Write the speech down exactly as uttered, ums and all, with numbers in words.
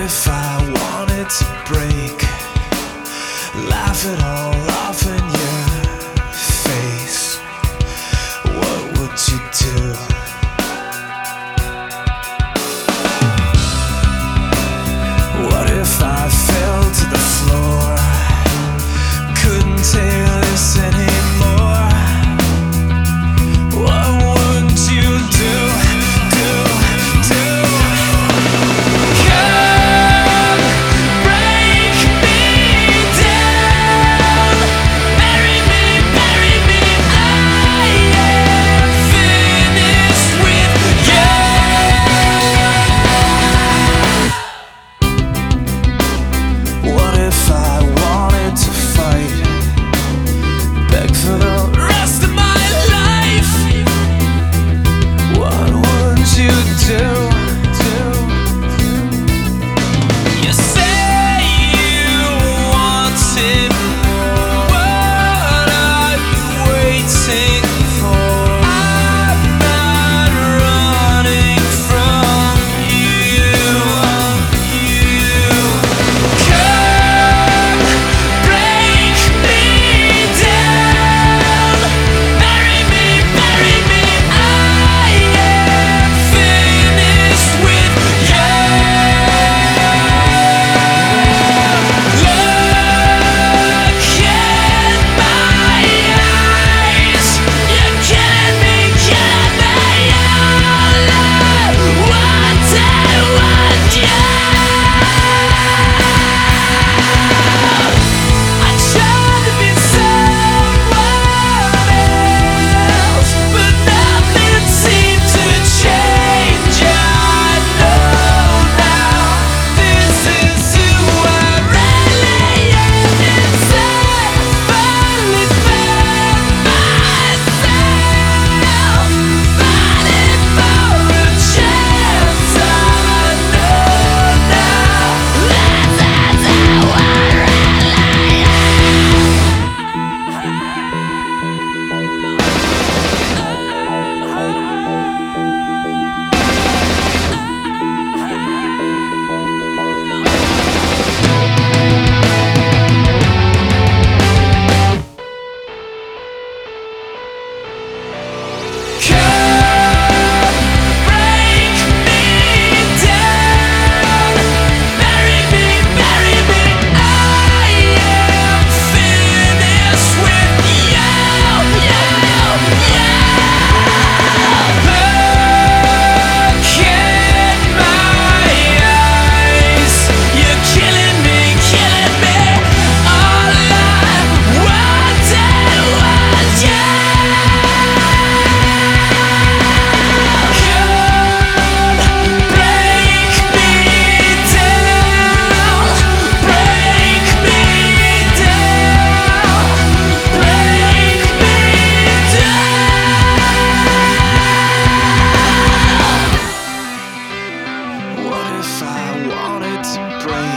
if I wanted to break? Laugh it all off in your face. What would you do? What if I fell to the floor? Couldn't take this anymore. What would you do? Do, do? Come break me down, bury me, bury me. I am finished with you. What if I wanted to fight? Beg for the rest of my life. What would you do? do? You say you wanted more. What are you waiting for? I'm not running from you. you. Come break me down, bury me, bury me. I am finished with you. Look in my eyes. You're killing me, killing me. All I wanted was you. I tried to be someone else, but nothing seemed to change. I know now this is who I really am inside. Finally found myself, fighting for a chance. I know now this is who I really Come break me down, bury me, bury me. I am finished with you, you, you. Look in my eyes. You're killing me, killing me. All I wanted was you. Come break me down, break me down, break me down. What if I wanted to break?